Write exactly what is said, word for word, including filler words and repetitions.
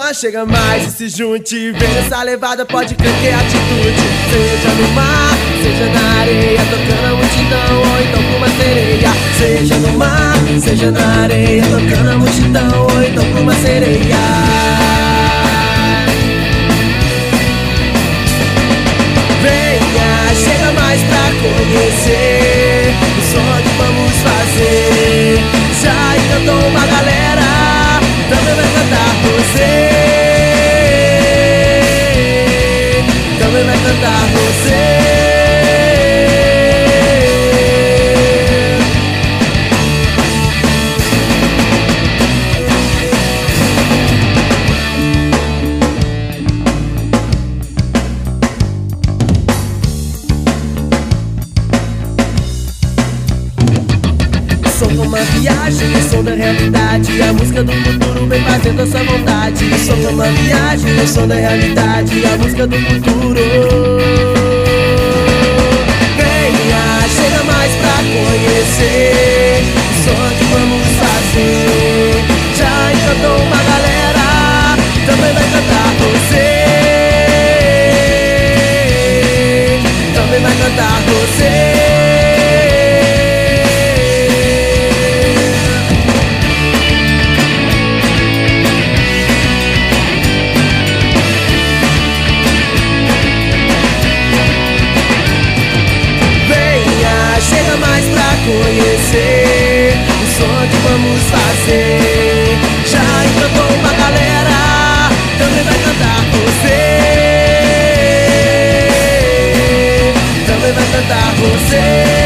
Venha, chega mais e se junte. Vem nessa levada, pode crer que é atitude. Seja no mar, seja na areia, tocando a multidão ou então com uma sereia. Seja no mar, seja na areia, tocando a multidão ou então com uma sereia. Venha, chega mais pra conhecer o som que vamos fazer. Já encantou uma galera, também vai cantar você. Também vai cantar você. Som como uma viagem, o som da realidade. A música do futuro vem fazendo a sua vontade. Som como uma viagem, o som da realidade. A música do futuro. Venha, chega mais pra conhecer o som que vamos fazer. Já encantou uma galera, também vai cantar você. Também vai cantar você. Conhecer o som que vamos fazer. Já encantou uma galera, também vai cantar você. Também vai cantar você.